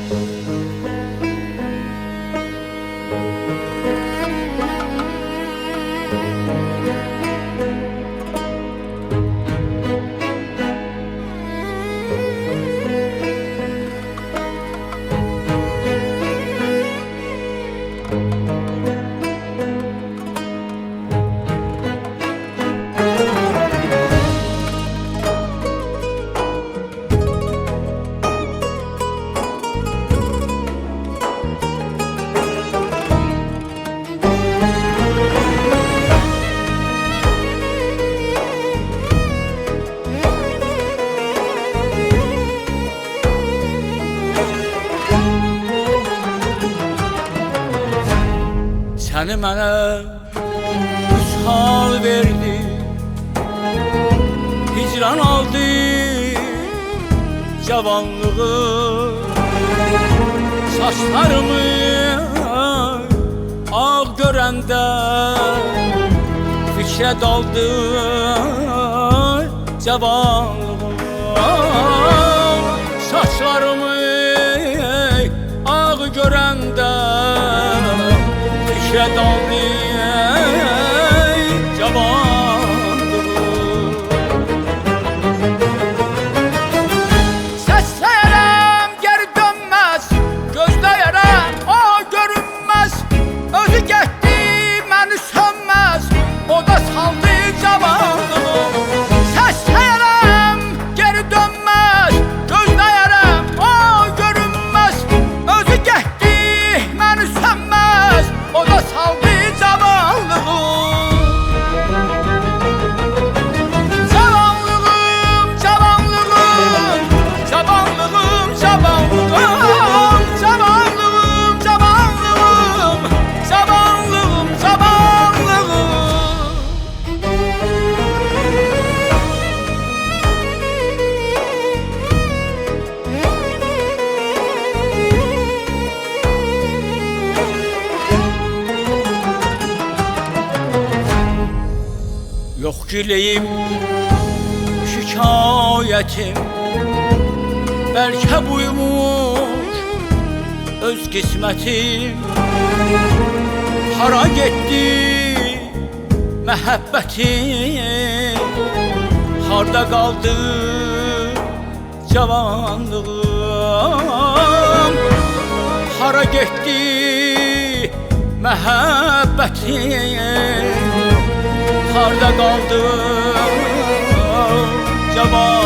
Səni mənə vüsal verdi, hicran aldı cavanlığı. Saçlarımı ağ görəndə fikrə daldı cavanlığı. Saçlarımı ağ görəndə fikrə daldı cavanlığı. Səsləyərəm geri dönməz, gözləyərəm o görünməz. Özü getdi məni sönməz, o da saldı cavanlığı. Səsləyərəm geri dönməz, gözləyərəm o görünməz. Özü getdi məni sönməz, o da saldı cavanlığı. Cavanlığım, cavanlığım, cavanlığım, cavanlığım, cavanlığım, cavanlığım, cavanlığım, cavanlığım. Yok güleyim, şikayetim, belki buymuş öz kısmetim. Hara gitti məhəbbətim, harda kaldı cavanlığım. Hara gitti məhəbbətim, harda kaldı cavan